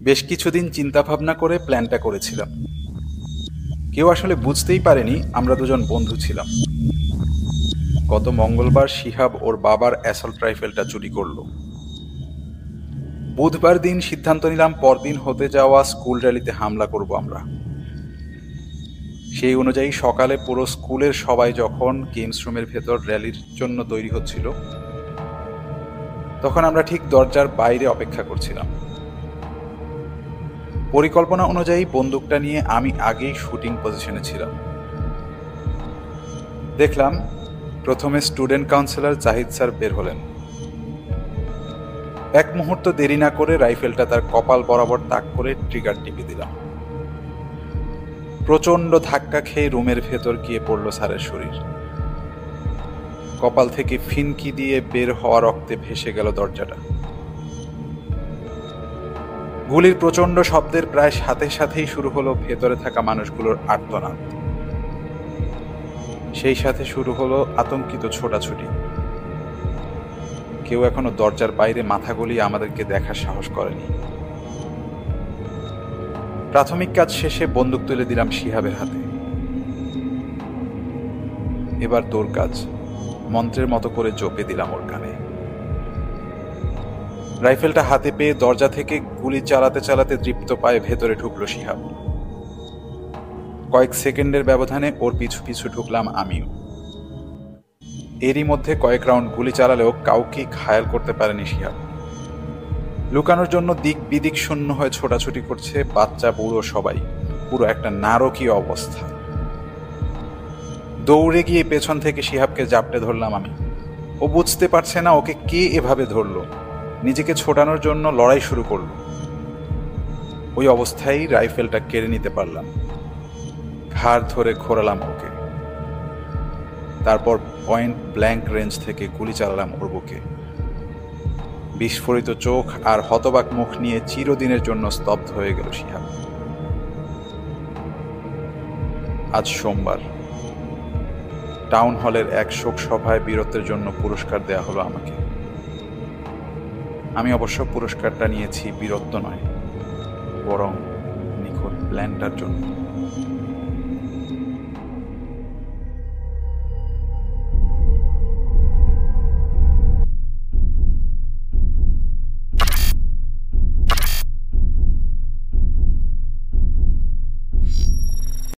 বেশ কিছুদিন চিন্তা ভাবনা করে প্ল্যানটা করেছিলাম। কেউ আসলে বুঝতেই পারেনি আমরা দুজন বন্ধু ছিলাম। গত মঙ্গলবার শিহাব ওর বাবার অ্যাসল্ট রাইফেলটা চুরি করলো। বুধবার দিন সিদ্ধান্ত নিলাম পরদিন হতে যাওয়া স্কুল র্যালিতে হামলা করব আমরা। সেই অনুযায়ী সকালে পুরো স্কুলের সবাই যখন গেমস রুমের ভেতর র্যালির জন্য তৈরি হচ্ছিল, তখন আমরা ঠিক দরজার বাইরে অপেক্ষা করছিলাম। পরিকল্পনা অনুযায়ী বন্দুকটা নিয়ে আমি আগেই শুটিং পজিশনে ছিলাম। দেখলাম প্রথমে স্টুডেন্ট কাউন্সিলর জাহিদ স্যার বের হলেন। এক মুহূর্ত দেরি না করে রাইফেলটা তার কপাল বরাবর তাক করে ট্রিগার টিপে দিলাম। প্রচন্ড ধাক্কা খেয়ে রুমের ভেতর গিয়ে পড়ল স্যারের শরীর। কপাল থেকে ফিনকি দিয়ে বের হওয়া রক্তে ভেসে গেল দরজাটা। গুলির প্রচন্ড শব্দের প্রায় সাথে সাথেই শুরু হলো ভেতরে থাকা মানুষগুলোর আর্তনাদ। সেই সাথে শুরু হলো আতঙ্কিত ছোটাছুটি। কেউ এখনো দরজার বাইরে মাথা গলিয়ে আমাদেরকে দেখার সাহস করেনি। প্রাথমিক কাজ শেষে বন্দুক তুলে দিলাম শিহাবের হাতে। এবার তোর কাজ, মন্ত্রের মতো করে জপে দিলাম ওর কানে। রাইফেলটা হাতে পেয়ে দরজা থেকে গুলি চালাতে চালাতে দৃপ্ত পায়ে ভেতরে ঢুকলো শিহাব। কয়েক সেকেন্ডের ব্যবধানে ওর পিছু পিছু ঢুকলাম আমিও। এরই মধ্যে কয়েক রাউন্ড গুলি চালালেও কাউকে ঘায়াল করতে পারেনি শিহাব। লুকানোর জন্য দিক বিদিক শূন্য হয়ে ছোটাছুটি করছে বাচ্চা বুড়ো সবাই। পুরো একটা নারকীয় অবস্থা। দৌড়ে গিয়ে পেছন থেকে শিহাবকে জাপটে ধরলাম আমি। ও বুঝতে পারছে না ওকে কে এভাবে ধরলো, নিজেকে ছোটানোর জন্য লড়াই শুরু করলো। ওই অবস্থায় রাইফেলটা কেড়ে নিতে পারলাম। ঘাড় ধরে ঘোরালাম ওকে। তারপর পয়েন্ট ব্ল্যাঙ্ক রেঞ্জ থেকে গুলি চালালাম ওর বুকে। বিস্ফোরিত চোখ আর হতবাক মুখ নিয়ে চিরদিনের জন্য স্তব্ধ হয়ে গেল শিহাব। আজ সোমবার টাউন হলের এক শোক সভায় বীরত্বের জন্য পুরস্কার দেয়া হলো আমাকে। আমি অবশ্য পুরস্কারটা নিয়েছি বীরত্ব নয়, বরং নিখুঁত প্ল্যানটার জন্য।